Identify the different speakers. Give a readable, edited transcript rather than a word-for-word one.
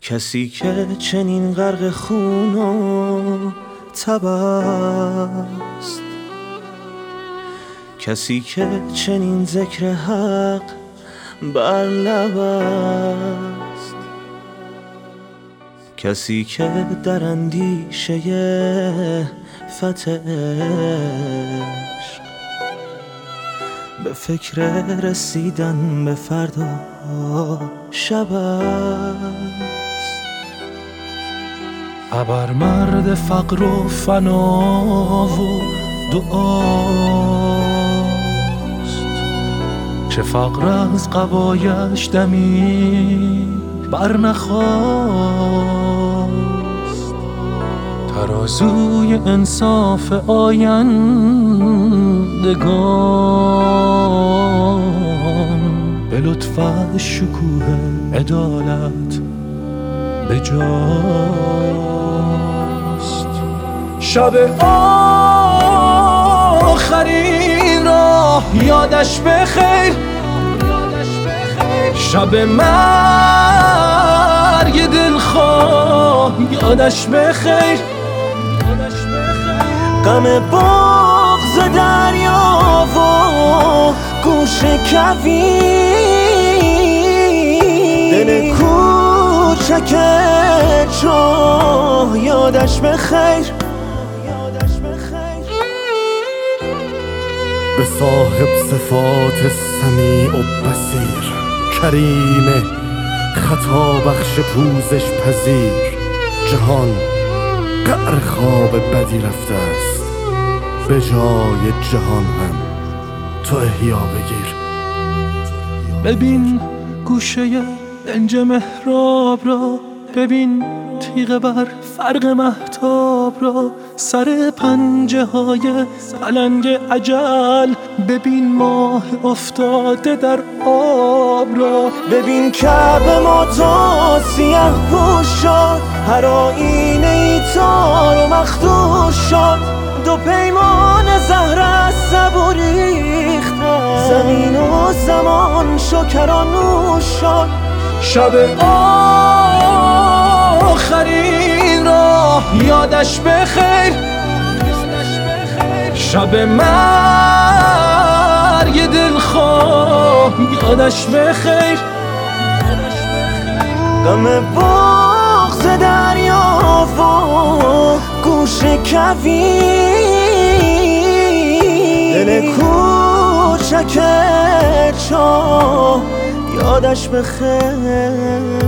Speaker 1: کسی که چنین غرق خون و تب است، کسی که چنین ذکر حق بر لب است، کسی که در اندیشه فتح عشق به فکر رسیدن به فردا شب است. ابر مرد فقر و فنا و دعاست، چه فقر از قبایش دمی بر نخواست. ترازوی انصاف آیندگان به لطف شکوه عدالت به جاست. شب آخرین را یادش بخیر، شب مرگ دلخواه یادش بخیر. غم بغض دریا و گوش کویر، دل کوچک چاه یادش بخیر.
Speaker 2: به صاحب صفات سمیع و بصیر، کریم خطا بخش پوزش پذیر، جهان قعر خواب بدی رفته است، به جای جهان هم تو احیا بگیر.
Speaker 1: ببین گوشه دنج محراب را، ببین تیغ بر فرق مهتاب را، سر پنجه های پلنگ اجل، ببین ماه افتاده در آب را. ببین کعبه ما تا سیه پوش شد، هر آینه ای تار و مخدوش شد. دو پیمان زهر از سبو ریختن، زمین و زمان شکرانوش شد. شب آخرین را یادش بخیر، شب مرگ دلخواه یادش بخیر. غم بغض دریا و گوش کویر، دل کوچک چاه یادش بخیر.